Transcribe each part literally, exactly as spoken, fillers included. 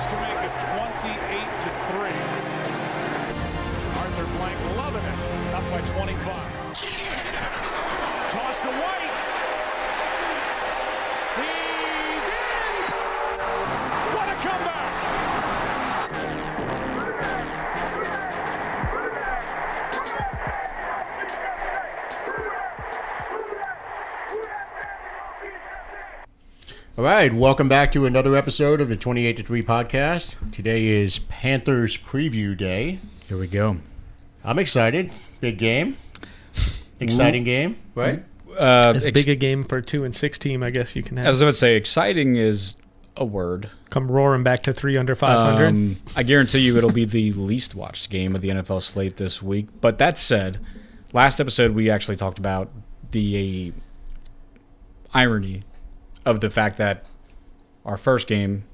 chance to make it twenty-eight to three. Arthur Blank loving it. Up by twenty-five. Toss to White. He's in. What a comeback. All right, welcome back to another episode of the twenty-eight to three podcast. Today is Panthers preview day. Here we go. I'm excited. Big game. Exciting Ooh. game, right? Uh, as ex- big a game for a two and six team, I guess you can have. As I would say, exciting is a word. Come roaring back to three under five hundred. Um, I guarantee you it'll be the least watched game of the N F L slate this week. But that said, last episode we actually talked about the uh, irony of the fact that our first game,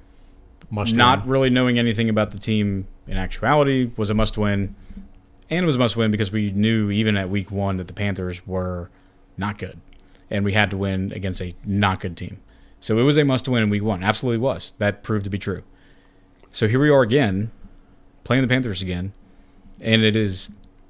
must not win. Really knowing anything about the team in actuality, was a must-win. And it was a must-win because we knew even at week one that the Panthers were not good. And we had to win against a not good team. So it was a must-win in week one. Absolutely was. That proved to be true. So here we are again, playing the Panthers again. And it is,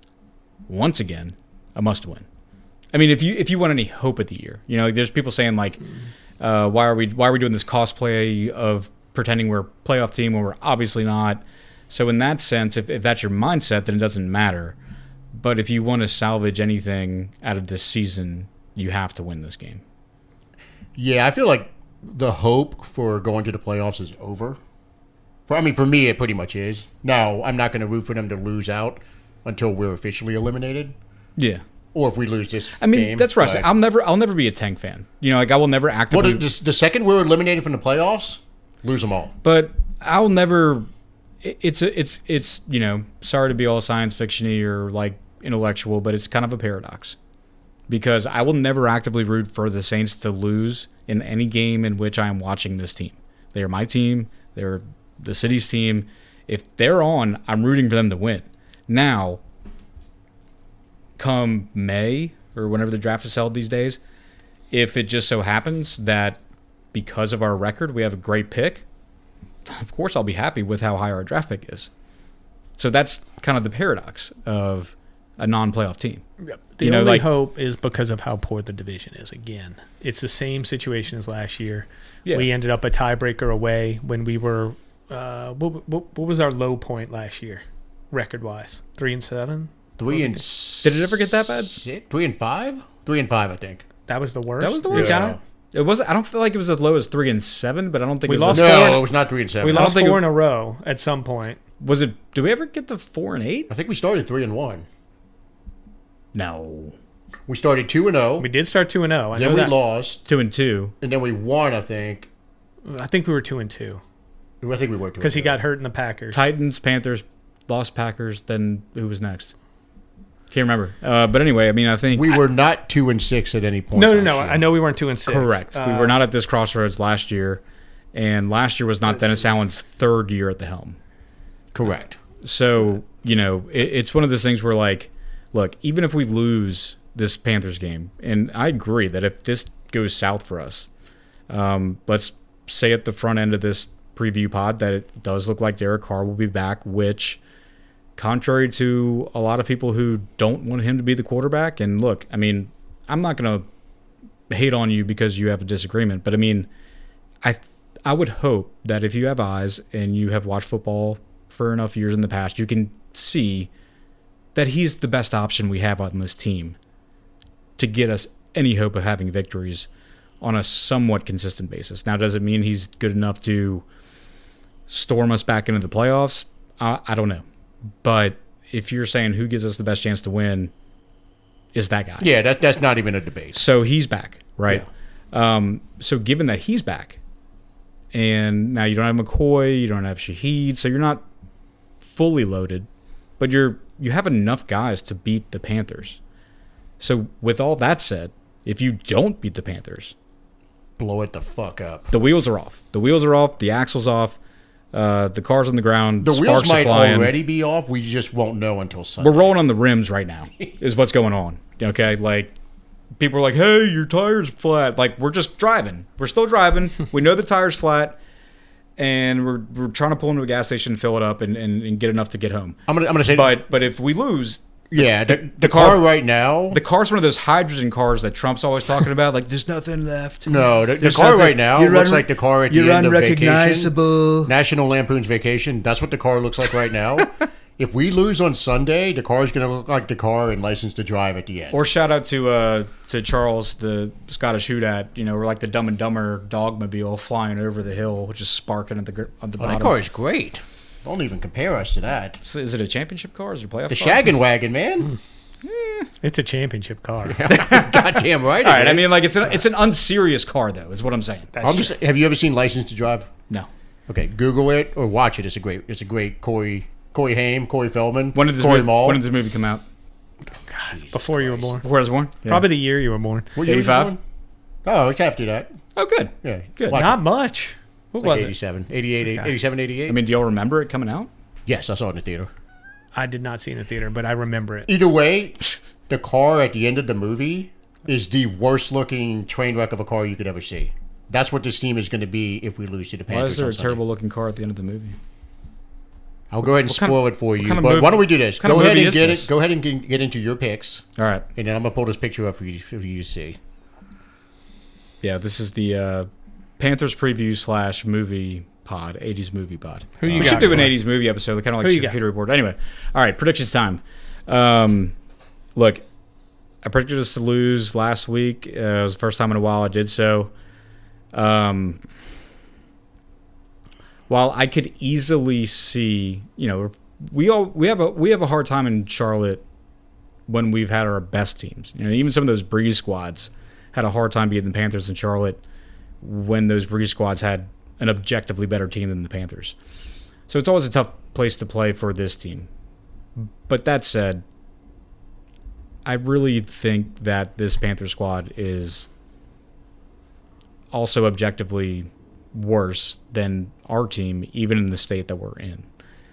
once again, a must-win. I mean, if you if you want any hope at the year, you know, like there's people saying like, uh, why are we why are we doing this cosplay of pretending we're a playoff team when we're obviously not? So in that sense, if, if that's your mindset, then it doesn't matter. But if you want to salvage anything out of this season, you have to win this game. Yeah, I feel like the hope for going to the playoffs is over. For I mean, for me, it pretty much is. Now, I'm not going to root for them to lose out until we're officially eliminated. Yeah. Or if we lose this I mean, game, that's right. I'll never, I'll never be a Tank fan. You know, like I will never actively. Well, the, the second we're eliminated from the playoffs, lose them all. But I'll never. It's a, it's, it's you know, sorry to be all science fiction-y or like intellectual, but it's kind of a paradox, because I will never actively root for the Saints to lose in any game in which I am watching this team. They are my team. They're the city's team. If they're on, I'm rooting for them to win. Now, come May or whenever the draft is held these days, if it just so happens that because of our record we have a great pick, of course I'll be happy with how high our draft pick is. So that's kind of the paradox of a non-playoff team. Yep. The you know, only like, hope is because of how poor the division is. Again, it's the same situation as last year. Yeah. We ended up a tiebreaker away when we were uh, what, what, what was our low point last year record-wise? Three and seven? Three and did it ever get that bad? Shit. Three and five? Three and five, I think. That was the worst. That was the worst. Yeah. It was. I don't feel like it was as low as three and seven, but I don't think we it was. lost. No, four, it was not three and seven. We I lost don't four think in a row at some point. Was it? Do we ever get to four and eight? I think we started three and one. No, we started two and zero. We did start two and zero. Then we that. lost two and two, and then we won. I think. I think we were two and two. I think we were two because he got hurt in the Packers. Titans, Panthers, lost Packers. Then who was next? Can't remember. Uh, but anyway, I mean, I think we were not two and six at any point. No, no, no. Year. I know we weren't two and six. Correct. Uh, we were not at this crossroads last year, and last year was not Dennis Allen's third year at the helm. Correct. So you know, it, it's one of those things where, like, look, even if we lose this Panthers game, and I agree that if this goes south for us, um, let's say at the front end of this preview pod that it does look like Derek Carr will be back, which, contrary to a lot of people who don't want him to be the quarterback, and look, I mean, I'm not going to hate on you because you have a disagreement, but I mean, I th- I would hope that if you have eyes and you have watched football for enough years in the past, you can see that he's the best option we have on this team to get us any hope of having victories on a somewhat consistent basis. Now, does it mean he's good enough to storm us back into the playoffs? I, I don't know. But if you're saying who gives us the best chance to win, is that guy. Yeah, that that's not even a debate. So he's back, right? Yeah. Um, so given that he's back, and now you don't have McCoy, you don't have Shaheed, so you're not fully loaded, but you're you have enough guys to beat the Panthers. So with all that said, if you don't beat the Panthers, blow it the fuck up. The wheels are off. The wheels are off. The axle's off. Uh, the car's on the ground. The Sparks wheels might are flying. already be off. We just won't know until Sunday. We're rolling on the rims right now is what's going on. Okay? Like, people are like, hey, your tire's flat. Like, we're just driving. We're still driving. We know the tire's flat. and we're we're trying to pull into a gas station, fill it up, and, and, and get enough to get home. I'm gonna I'm gonna say, But but if we lose, yeah, the, the, the car, car right now, the car's one of those hydrogen cars that Trump's always talking about. Like, there's nothing left. No, the, the car nothing, right now looks un, like the car at the end of Vacation. National Lampoon's Vacation. That's what the car looks like right now. If we lose on Sunday, the car is going to look like the car in License to Drive at the end. Or shout out to uh, to Charles, the Scottish Houdat. You know, we're like the Dumb and Dumber dogmobile flying over the hill, which is sparking at the at the oh, bottom. That car is great. Don't even compare us to that. So is it a championship car? Is it a playoff the car? The Shaggin' Wagon, man. Mm. It's a championship car. Goddamn right. All right. Is. I mean, like it's an it's an unserious car, though. Is what I'm saying. I'm just, have you ever seen License to Drive? No. Okay, Google it or watch it. It's a great. It's a great Corey. Corey Haim, Corey Feldman, when did this Corey movie, Mall. When did this movie come out? God, before Christ. You were born. Before I was born? Yeah. Probably the year you were born. eighty-five? Oh, it's after that. Oh, good. Yeah, good. Watch Not it. Much. What it's was like eighty-seven, it? eighty-eight, okay. eighty-seven, eighty-eight. I mean, do y'all remember it coming out? Yes, I saw it in the theater. I did not see it in the theater, but I remember it. Either way, the car at the end of the movie is the worst looking train wreck of a car you could ever see. That's what this team is going to be if we lose to the Panthers. Why is there a terrible looking car at the end of the movie? I'll go ahead and spoil of, it for you. Kind of but movie, why don't we do this? Go ahead and get this? it. Go ahead and get, get into your picks. All right, and then I'm gonna pull this picture up for you for you to see. Yeah, this is the uh, Panthers preview slash movie pod, eighties movie pod. Who you we got, should do an boy? eighties movie episode, kind of like the computer report. Anyway, all right, predictions time. Um, look, I predicted us to lose last week. Uh, it was the first time in a while I did so. Um. While I could easily see, you know, we all we have a we have a hard time in Charlotte when we've had our best teams. You know, even some of those Breeze squads had a hard time beating the Panthers in Charlotte when those Breeze squads had an objectively better team than the Panthers. So it's always a tough place to play for this team. But that said, I really think that this Panther squad is also objectively worse than our team, even in the state that we're in.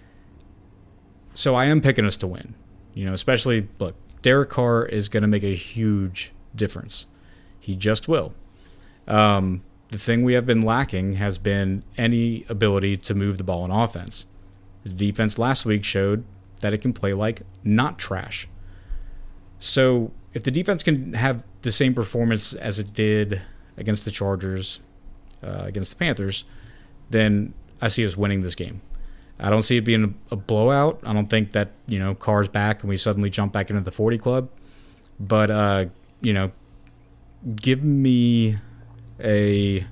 So I am picking us to win. You know, especially, look, Derek Carr is going to make a huge difference. He just will. Um, the thing we have been lacking has been any ability to move the ball in offense. The defense last week showed that it can play like not trash. So if the defense can have the same performance as it did against the Chargers, Uh, against the Panthers, then I see us winning this game. I don't see it being a, a blowout. I don't think that, you know, Carr's back and we suddenly jump back into the forty club. But, uh, you know, give me a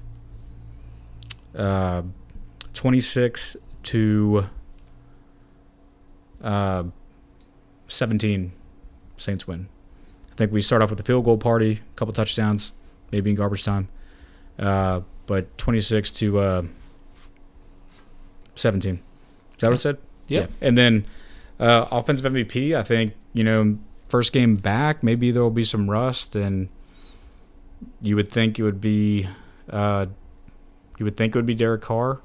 uh, twenty-six to uh, seventeen Saints win. I think we start off with a field goal party, a couple touchdowns, maybe in garbage time. Uh, but twenty-six to uh, seventeen. Is that what it said? Yep. Yeah. And then uh, offensive M V P, I think, you know, first game back, maybe there will be some rust, and you would think it would be uh, you would think it would be Derek Carr,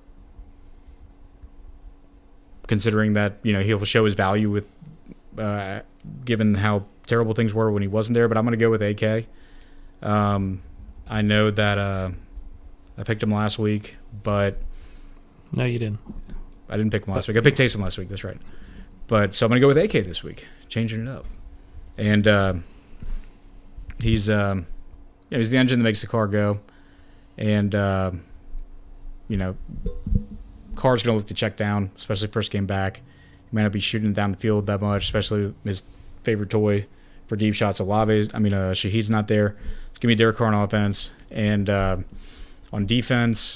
considering that, you know, he'll show his value with uh, given how terrible things were when he wasn't there. But I'm going to go with A K. Um, I know that uh, I picked him last week, but no, you didn't. I didn't pick him last week. I picked Taysom last week. That's right. But so I'm going to go with A K this week, changing it up. And uh, he's um, you know, he's the engine that makes the car go. And uh, you know, Carr's going to look to check down, especially first game back. He might not be shooting it down the field that much, especially his favorite toy for deep shots. Olave, I mean, uh, Shaheed's not there. It's give me Derek Carr on offense, and uh, on defense,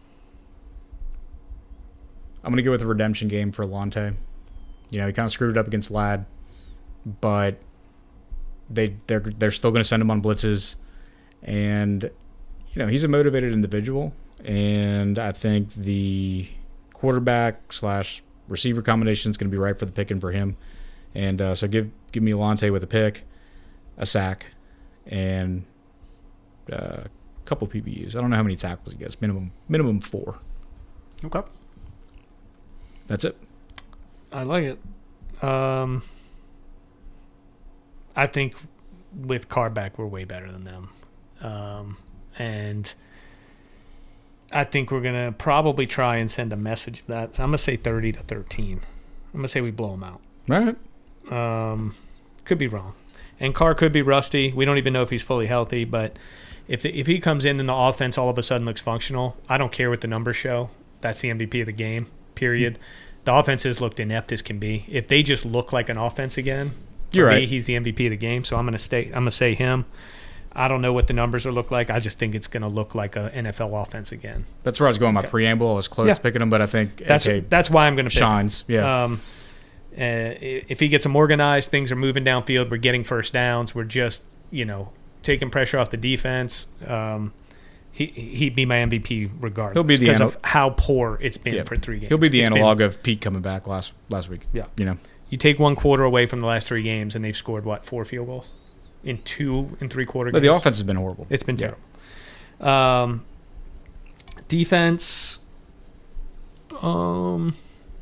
I'm going to go with a redemption game for Alontae. You know, he kind of screwed it up against Ladd, but they they're they're still going to send him on blitzes, and you know, he's a motivated individual, and I think the quarterback slash receiver combination is going to be right for the picking for him, and uh, so give give me Alontae with a pick, a sack, and uh, a couple P B Us. I don't know how many tackles he gets. Minimum minimum four. Okay. That's it. I like it. Um, I think with Carr back, we're way better than them. Um, and I think we're going to probably try and send a message of that. So I'm going to say thirty to thirteen. I'm going to say we blow them out. All right. Um, could be wrong. And Carr could be rusty. We don't even know if he's fully healthy. But if the, if he comes in and the offense all of a sudden looks functional, I don't care what the numbers show. That's the M V P of the game, period. The offense has looked inept as can be. If they just look like an offense again, for You're me, right. he's the M V P of the game. So I'm going to stay. I'm going to say him. I don't know what the numbers will look like. I just think it's going to look like an N F L offense again. That's where I was going. My Okay. preamble, I was close Yeah. to picking him, but I think That's A K that's why I'm going to pick him. shines. Yeah. Um, uh, if he gets them organized, things are moving downfield. We're getting first downs. We're just, you know, taking pressure off the defense. Um, he he'd be my M V P regardless. He'll be the because anal- of how poor it's been Yeah. for three games. He'll be the It's been- analog of Pete coming back last last week. Yeah. You know. you take one quarter away from the last three games, and they've scored what four field goals in two and three quarter But games. the offense has been horrible. It's been Yeah. terrible. Um, defense. Um,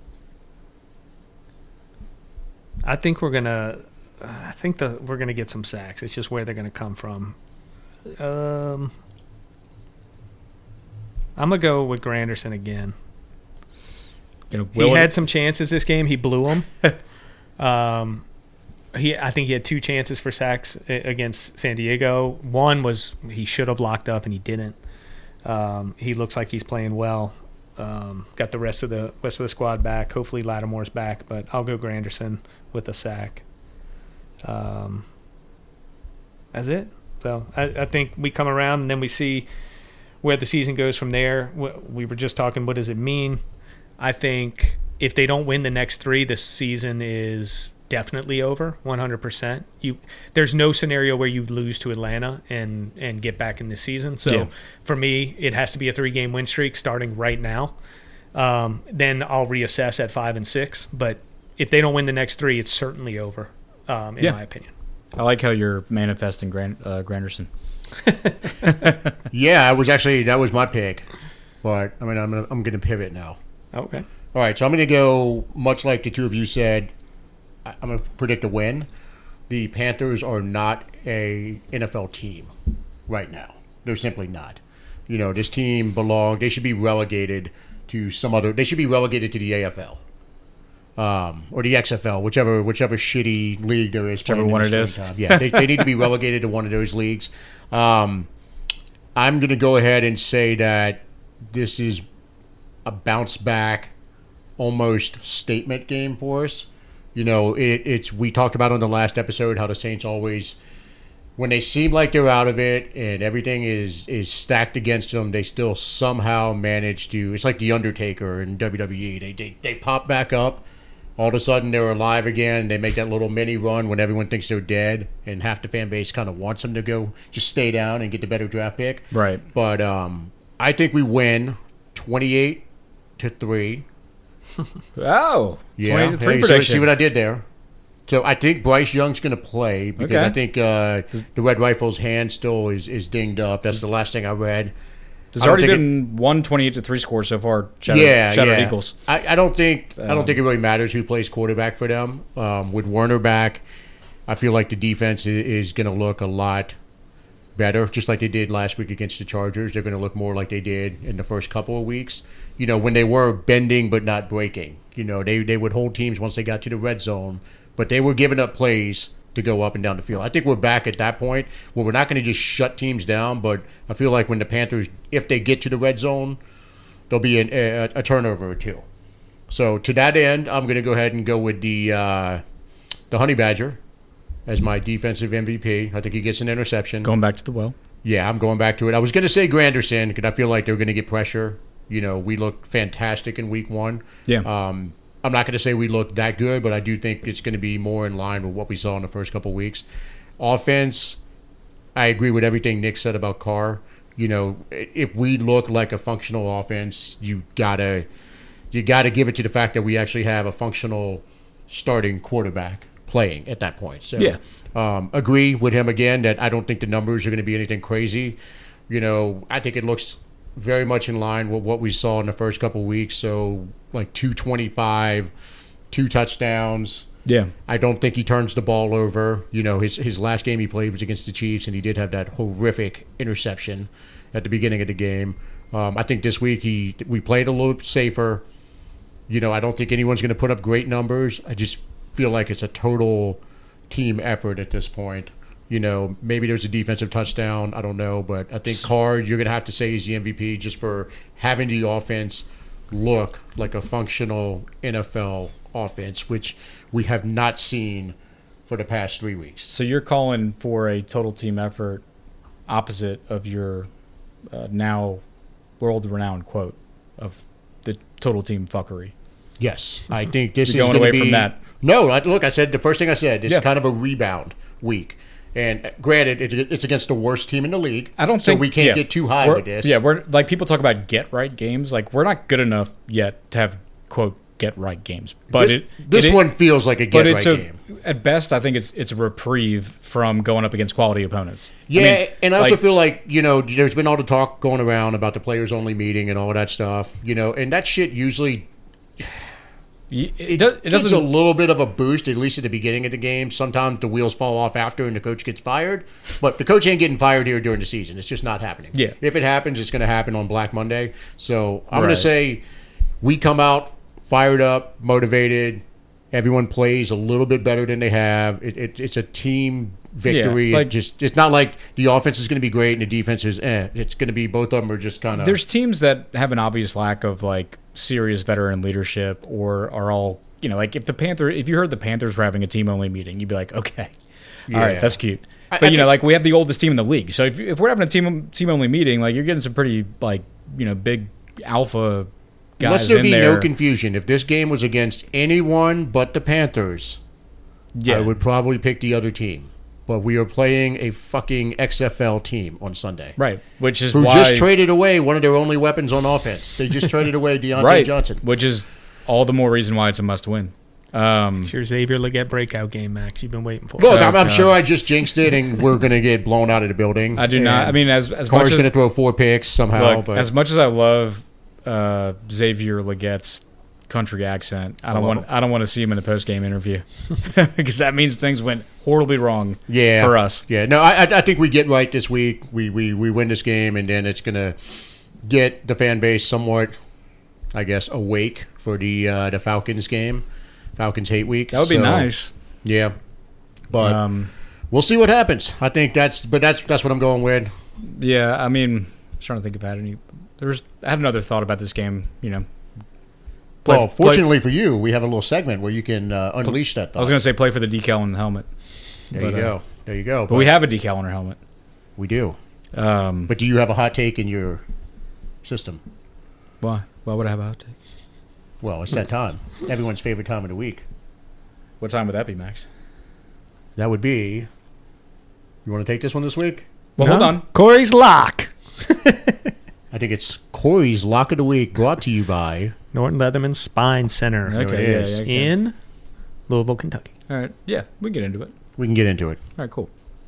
I think we're gonna. I think the we're gonna get some sacks. It's just where they're gonna come from. Um, I'm gonna go with Granderson again. You know, He will had it- some chances this game. He blew them. um, he, I think he had two chances for sacks a- against San Diego. One was he should have locked up and he didn't. Um, he looks like he's playing well. Um, got the rest of the rest of the squad back. Hopefully Lattimore's back, but I'll go Granderson with a sack. Um, that's it. So I, I think we come around and then we see where the season goes from there. We, we were just talking, what does it mean? I think if they don't win the next three, the season is definitely over, one hundred percent. You, there's no scenario where you lose to Atlanta and, and get back in the season. So Yeah. for me, it has to be a three-game win streak starting right now. Um, then I'll reassess at five and six. But if they don't win the next three, it's certainly over, um, in Yeah. my opinion. I like how you're manifesting Grand, uh, Granderson. Yeah, I was actually that was my pick, but I mean I'm gonna, I'm going to pivot now. Okay. All right, so I'm going to go much like the two of you said. I- I'm going to predict a win. The Panthers are not a N F L team right now. They're simply not. You know, this team belong. They should be relegated to some other. They should be relegated to the A F L. Um, or the X F L, whichever whichever shitty league there is. Whichever playing in one the it is. springtime. Yeah, they, they need to be relegated to one of those leagues. Um, I'm going to go ahead and say that this is a bounce back, almost statement game for us. You know, it, it's we talked about on the last episode how the Saints always, when they seem like they're out of it and everything is is stacked against them, they still somehow manage to. It's like the Undertaker in W W E. They they, they pop back up. All of a sudden, they're alive again. They make that little mini run when everyone thinks they're dead, and half the fan base kind of wants them to go just stay down and get the better draft pick. Right. But um, I think we win twenty-eight to three. Oh, Yeah, twenty to three hey, so prediction. see what I did there. So I think Bryce Young's going to play because Okay. I think uh, the Red Rifle's hand still is, is dinged up. That's the last thing I read. There's I don't already think been one twenty-eight to three score so far. Shout yeah, out, shout out yeah. Eagles. I, I don't think I don't Um, think it really matters who plays quarterback for them. Um, with Werner back, I feel like the defense is, is going to look a lot better, just like they did last week against the Chargers. They're going to look more like they did in the first couple of weeks. You know, when they were bending but not breaking. You know, they they would hold teams once they got to the red zone, but they were giving up plays to go up and down the field. I think we're back at that point where we're not going to just shut teams down, but I feel like when the Panthers, if they get to the red zone, there'll be an, a, a turnover or two. So to that end, I'm going to go ahead and go with the uh, the Honey Badger as my defensive M V P. I think he gets an interception. Going back to the well. Yeah, I'm going back to it. I was going to say Granderson because I feel like they're going to get pressure. You know, we looked fantastic in week one. Yeah. Um, I'm not going to say we looked that good, but I do think it's going to be more in line with what we saw in the first couple of weeks. Offense, I agree with everything Nick said about Carr. You know, if we look like a functional offense, you gotta you gotta give it to the fact that we actually have a functional starting quarterback playing at that point. So, Yeah. um, agree with him again that I don't think the numbers are going to be anything crazy. You know, I think it looks very much in line with what we saw in the first couple of weeks. So, like two twenty-five, two touchdowns. Yeah. I don't think he turns the ball over. You know, his his last game he played was against the Chiefs, and he did have that horrific interception at the beginning of the game. Um, I think this week he we played a little safer. You know, I don't think anyone's going to put up great numbers. I just feel like it's a total team effort at this point. You know, maybe there's a defensive touchdown. I don't know. But I think Carr, you're going to have to say he's the M V P just for having the offense look like a functional N F L offense, which we have not seen for the past three weeks. So you're calling for a total team effort opposite of your uh, now world-renowned quote of the total team fuckery. Yes, I think this You're is going away be, from that. No, I, look, I said the first thing I said. It's Yeah. kind of a rebound week, and granted, it, it's against the worst team in the league. I don't so think we can't yeah, get too high we're- with this. Yeah, we're like people talk about get right games. Like we're not good enough yet to have quote get right games. But this, it this it, one feels like a but get it's right a, game. At best, I think it's it's a reprieve from going up against quality opponents. Yeah, I mean, and I also like- feel like, you know, there's been all the talk going around about the players only meeting and all that stuff, you know, and that shit usually it, it, does, it gives a doesn't. little bit of a boost, at least at the beginning of the game. Sometimes the wheels fall off after and the coach gets fired, but the coach ain't getting fired here during the season. It's just not happening. Yeah. If it happens, it's going to happen on Black Monday. So I'm going Right. to say we come out fired up, motivated. Everyone plays a little bit better than they have. It, it, it's a team victory. Yeah, like- it just it's not like the offense is going to be great and the defense is eh. It's going to be both of them are just kind of. There's teams that have an obvious lack of like serious veteran leadership, or are all you know. Like if the Panther, if you heard the Panthers were having a team only meeting, you'd be like, okay, all Yeah. right, that's cute. I- But I you know, think- like we have the oldest team in the league, so if, if we're having a team team only meeting, like you're getting some pretty like you know big alpha guys Let there in be there. no confusion. If this game was against anyone but the Panthers, yeah, I would probably pick the other team. But we are playing a fucking X F L team on Sunday. right. Which is Who why just traded away one of their only weapons on offense. They just traded away Deontay right, Johnson. which is all the more reason why it's a must win. Um, It's your Xavier Leggett breakout game, Max. You've been waiting for. Look, Oh, I'm, I'm God. sure I just jinxed it, and we're going to get blown out of the building. I do not. I And mean, as as Carr's much as going to throw four picks somehow. Look, but as much as I love uh, Xavier Leggett's country accent, I don't love want him. I don't want to see him in a post game interview because that means things went horribly wrong yeah, for us. Yeah, no, I, I I think we get right this week. We we we win this game, and then it's going to get the fan base somewhat, I guess, awake for the uh, the Falcons game, Falcons hate week. That would be So, nice. Yeah, but Um, we'll see what happens. I think that's, but that's that's what I'm going with. yeah, I mean, I was trying to think if I had any. There was I had another thought about this game. You know, Play- well, play- fortunately for you, we have a little segment where you can uh, unleash that thought. I was going to say play for the decal on the helmet, there but, you uh, go. There you go. but we have a decal on our helmet. we do. Um, But do you have a hot take in your system? why? Why would I have a hot take? Well, it's that time. Everyone's favorite time of the week. What time would that be, Max? That would be. You want to take this one this week? Well, hold on. Corey's lock. I think it's Corey's Lock of the Week, brought to you by. Norton Leatherman Spine Center Okay, it yeah, is. yeah, okay. in Louisville, Kentucky. All right, yeah, we can get into it. We can get into it. All right, cool.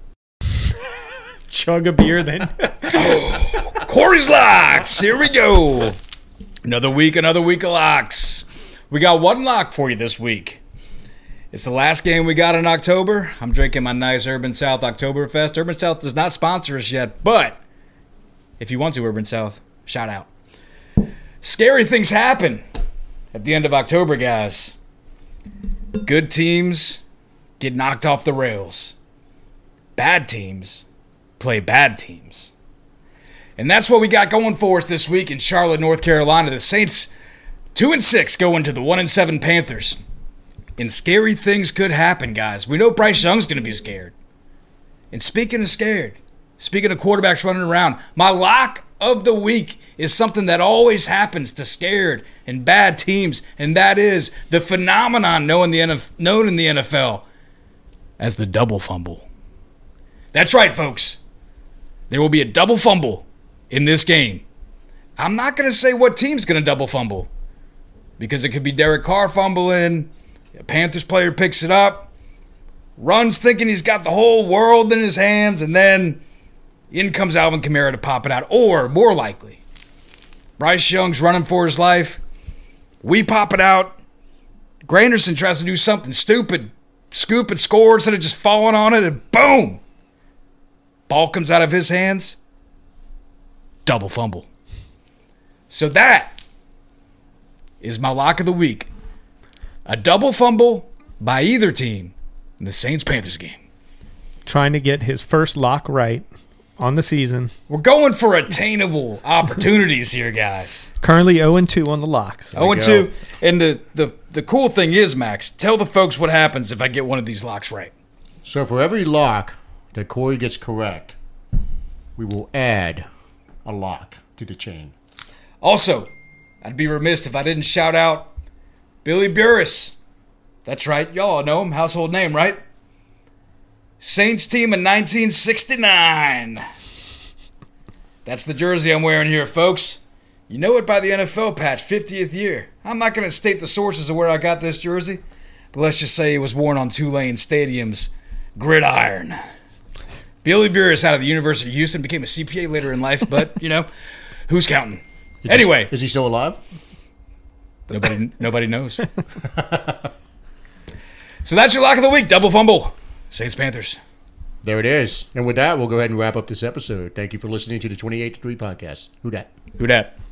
Chug a beer then. Corey's Locks. Here we go. Another week, another week of locks. We got one lock for you this week. It's the last game we got in October. I'm drinking my nice Urban South Oktoberfest. Urban South does not sponsor us yet, but if you want to, Urban South, shout out. Scary things happen at the end of October, guys. Good teams get knocked off the rails. Bad teams play bad teams. And that's what we got going for us this week in Charlotte, North Carolina. The Saints, two and six, going to the one and seven Panthers. And scary things could happen, guys. We know Bryce Young's going to be scared. And speaking of scared, speaking of quarterbacks running around, my lock of the week is something that always happens to scared and bad teams, and that is the phenomenon known in the N F L, known in the N F L as the double fumble. That's right, folks. There will be a double fumble in this game. I'm not going to say what team's going to double fumble because it could be Derek Carr fumbling, a Panthers player picks it up, runs thinking he's got the whole world in his hands, and then in comes Alvin Kamara to pop it out. Or, more likely, Bryce Young's running for his life. We pop it out. Granderson tries to do something stupid, scoop and score instead of just falling on it, and boom! Ball comes out of his hands. Double fumble. So that is my lock of the week. A double fumble by either team in the Saints-Panthers game. Trying to get his first lock right on the season. We're going for attainable opportunities here, guys. Currently oh and two on the locks. oh and two. And the, the, the cool thing is, Max, tell the folks what happens if I get one of these locks right. So for every lock that Corey gets correct, we will add a lock to the chain. Also, I'd be remiss if I didn't shout out Billy Burris. That's right. Y'all know him. Household name, right? Saints team in nineteen sixty-nine. That's the jersey I'm wearing here, folks. You know it by the N F L patch, fiftieth year. I'm not going to state the sources of where I got this jersey, but let's just say it was worn on Tulane Stadium's gridiron. Billy Burris out of the University of Houston became a C P A later in life, but, you know, who's counting? Is Anyway. He, is he still alive? Nobody, nobody knows. So that's your lock of the week, double fumble. Saints-Panthers. There it is. And with that, we'll go ahead and wrap up this episode. Thank you for listening to the twenty-eight to three podcast. Who dat? Who dat?